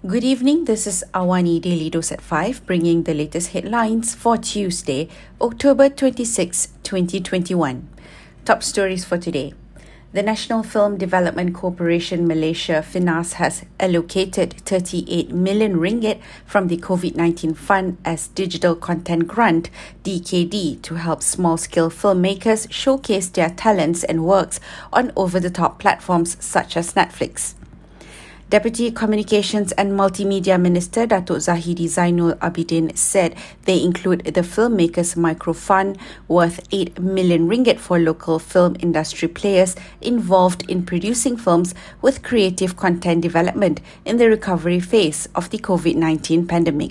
Good evening, this is Awani Daily Dose at 5, bringing the latest headlines for Tuesday, October 26, 2021. Top stories for today. The National Film Development Corporation Malaysia, FINAS, has allocated 38 million ringgit from the COVID-19 Fund as Digital Content Grant, DKD, to help small-scale filmmakers showcase their talents and works on over-the-top platforms such as Netflix. Deputy Communications and Multimedia Minister Datuk Zahidi Zainul Abidin said they include the Filmmakers Microfund worth 8 million ringgit for local film industry players involved in producing films with creative content development in the recovery phase of the COVID-19 pandemic.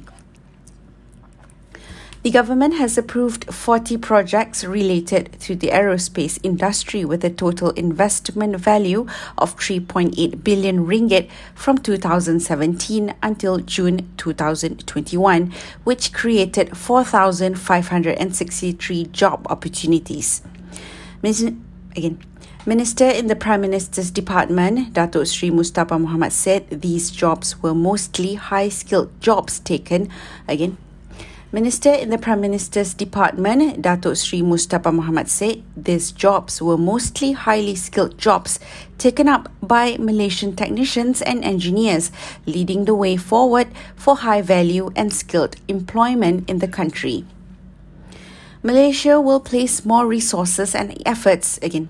The government has approved 40 projects related to the aerospace industry with a total investment value of 3.8 billion ringgit from 2017 until June 2021, which created 4,563 job opportunities. Minister in the Prime Minister's Department, Datuk Sri Mustapa Mohamad, said these jobs were mostly high-skilled jobs taken. Minister in the Prime Minister's Department, Datuk Sri Mustapa Mohamad, said these jobs were mostly highly skilled jobs taken up by Malaysian technicians and engineers, leading the way forward for high value and skilled employment in the country. Malaysia will place more resources and efforts in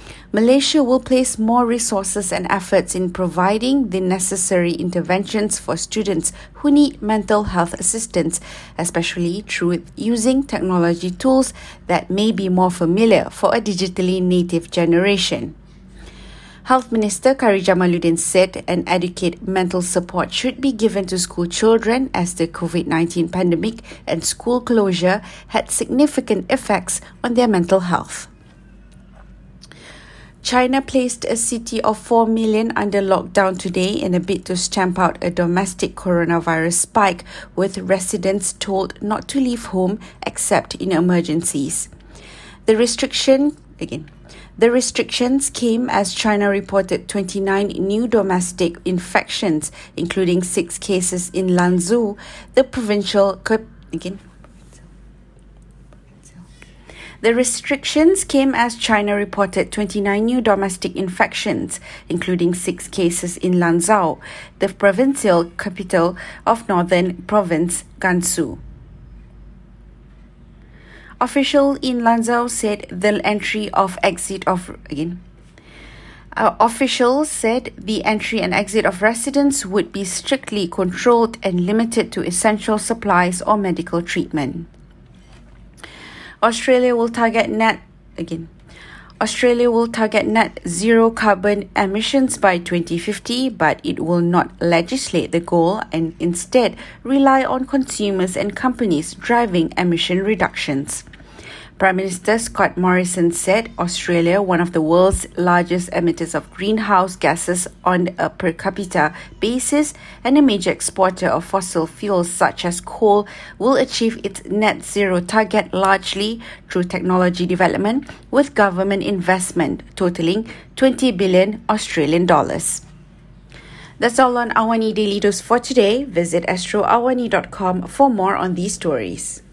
providing the necessary interventions for students who need mental health assistance, especially through using technology tools that may be more familiar for a digitally native generation. Health Minister Kari Jamaluddin said an adequate mental support should be given to school children as the COVID-19 pandemic and school closure had significant effects on their mental health. China placed a city of 4 million under lockdown today in a bid to stamp out a domestic coronavirus spike, with residents told not to leave home except in emergencies. The restrictions came as China reported 29 new domestic infections, including 6 cases in Lanzhou, the provincial The restrictions came as China reported 29 new domestic infections, including 6 cases in Lanzhou, the provincial capital of northern province, Gansu. Officials in Lanzhou said the entry and exit of residents would be strictly controlled and limited to essential supplies or medical treatment. Australia will target net zero carbon emissions by 2050, but it will not legislate the goal and instead rely on consumers and companies driving emission reductions. Prime Minister Scott Morrison said Australia, one of the world's largest emitters of greenhouse gases on a per capita basis and a major exporter of fossil fuels such as coal, will achieve its net zero target largely through technology development with government investment totaling 20 billion Australian dollars. That's all on Awani Daily Dose for today. Visit astroawani.com for more on these stories.